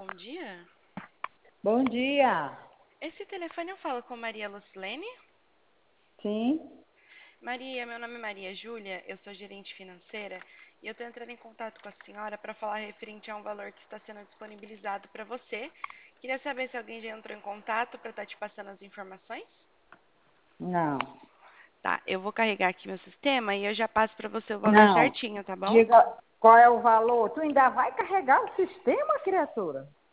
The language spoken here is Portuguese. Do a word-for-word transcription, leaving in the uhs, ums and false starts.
bom dia. Bom dia. Esse telefone eu falo com Maria Lucilene? Sim. Maria, meu nome é Maria Júlia, eu sou gerente financeira e eu estou entrando em contato com a senhora para falar referente a um valor que está sendo disponibilizado para você. Queria saber se alguém já entrou em contato para estar te passando as informações? Não. Tá, eu vou carregar aqui meu sistema e eu já passo para você o valor Não. certinho, tá bom? Diga qual é o valor. Tu ainda vai carregar o sistema, criatura?